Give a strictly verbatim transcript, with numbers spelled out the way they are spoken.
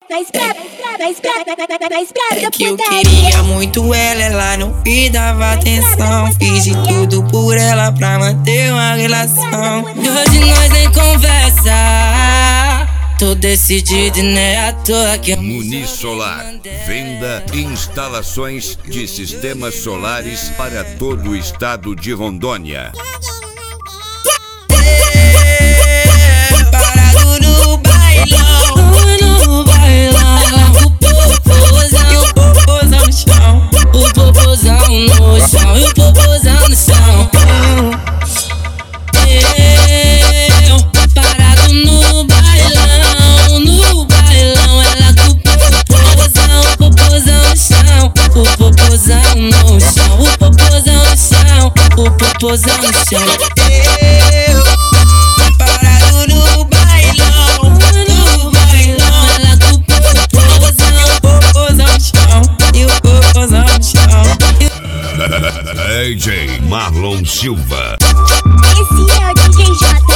É que eu queria muito ela, ela não me dava atenção. Fiz de tudo por ela pra manter uma relação. E hoje nós nem conversa. Tô decidido e não é à toa que eu... Muniz Solar, venda e instalações de sistemas solares para todo o estado de Rondônia. Parado no bailão, no bailão, o popozão, e o popozão no chão, o popozão no chão, e o popozão no chão. Eu, parado no bailão, no bailão, ela com o popozão, o popozão no chão, o popozão no chão, o popozão no chão, o popozão no chão. Eu, parado no bailão, no bailão, ela com o popozão, popozão no chão, e o popozão no chão. D J Marlon Silva. Esse é o D J J.